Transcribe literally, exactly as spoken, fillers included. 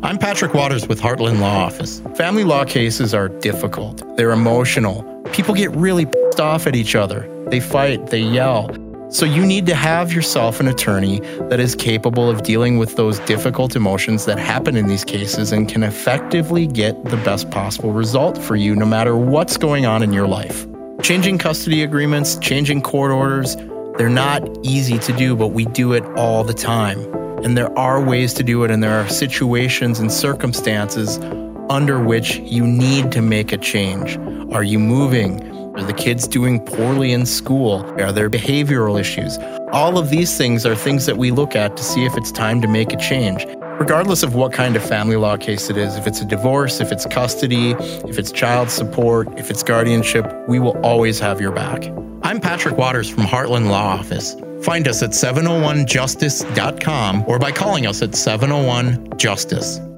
I'm Patrick Waters with Heartland Law Office. Family law cases are difficult. They're emotional. People get really pissed off at each other. They fight, they yell. So you need to have yourself an attorney that is capable of dealing with those difficult emotions that happen in these cases and can effectively get the best possible result for you no matter what's going on in your life. Changing custody agreements, changing court orders, they're not easy to do, but we do it all the time. And there are ways to do it, and there are situations and circumstances under which you need to make a change. Are you moving? Are the kids doing poorly in school? Are there behavioral issues? All of these things are things that we look at to see if it's time to make a change. Regardless of what kind of family law case it is, if it's a divorce, if it's custody, if it's child support, if it's guardianship, we will always have your back. I'm Patrick Waters from Heartland Law Office. Find us at seven oh one justice dot com or by calling us at seven oh one justice.